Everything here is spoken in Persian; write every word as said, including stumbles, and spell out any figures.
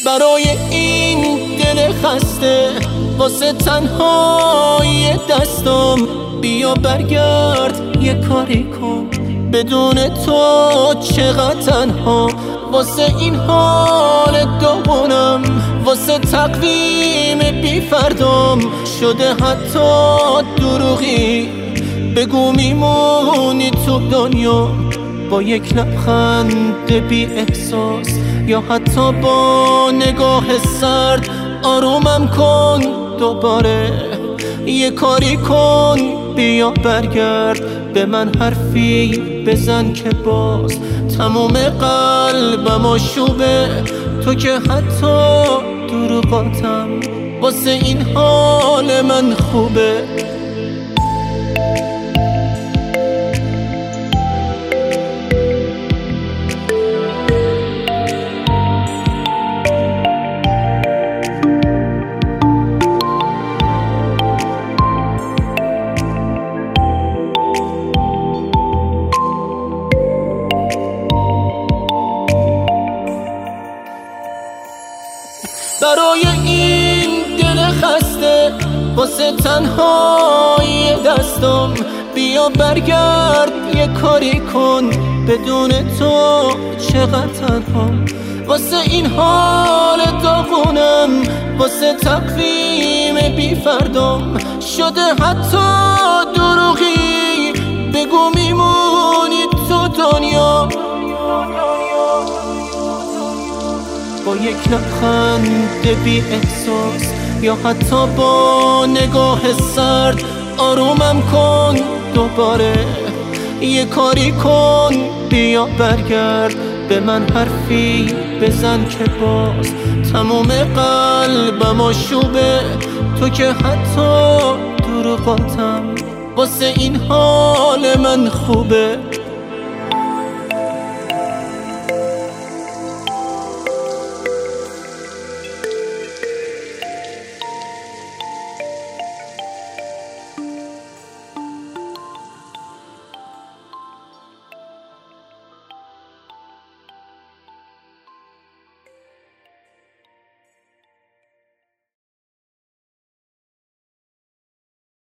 برای این دل خسته واسه تنهایی دستم بیا برگرد یه کاری کن، بدون تو چقدر تنها. واسه این حال دوونم، واسه تقویم بی فردام شده حتی دروغی. بگو میمونی تو دنیا با یک لبخند بی احساس، یا حتی با نگاه سرد آرومم کن دوباره. یه کاری کن بیا برگرد به من، حرفی بزن که باز تموم قلبم آشوبه. تو که حتی دروغاتم واسه این حال من خوبه. برای این دل خسته واسه تنهایی دستم بیا برگرد یه کاری کن، بدون تو چقدر تنهام. واسه این حال داغونم، واسه تقویم بی فردام شده حتی دروغی. بگو میمونی تو دنیا با یک لبخند بی احساس، یا حتی با نگاه سرد آرومم کن دوباره. یه کاری کن بیا برگرد به من، حرفی بزن که باز تموم قلبم آشوبه. تو که حتی دروغاتم واسه این حال من خوبه.